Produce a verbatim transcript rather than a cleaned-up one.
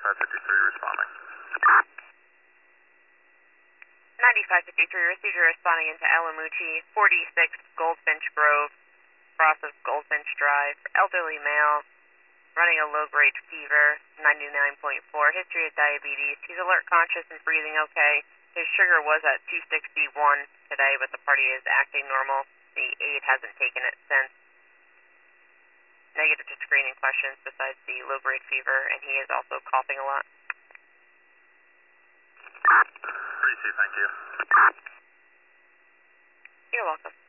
ninety-five fifty-three responding. ninety-five fifty-three, received you responding into Alamuchi, forty-six Goldfinch Grove, cross of Goldfinch Drive, elderly male, running a low-grade fever, ninety-nine point four, history of diabetes. He's alert, conscious, and breathing okay. His sugar was at two sixty-one today, but the party is acting normal. The aide hasn't taken it since. Negative to screening questions besides the low-grade fever, and he is also coughing a lot. Appreciate, thank you. You're welcome.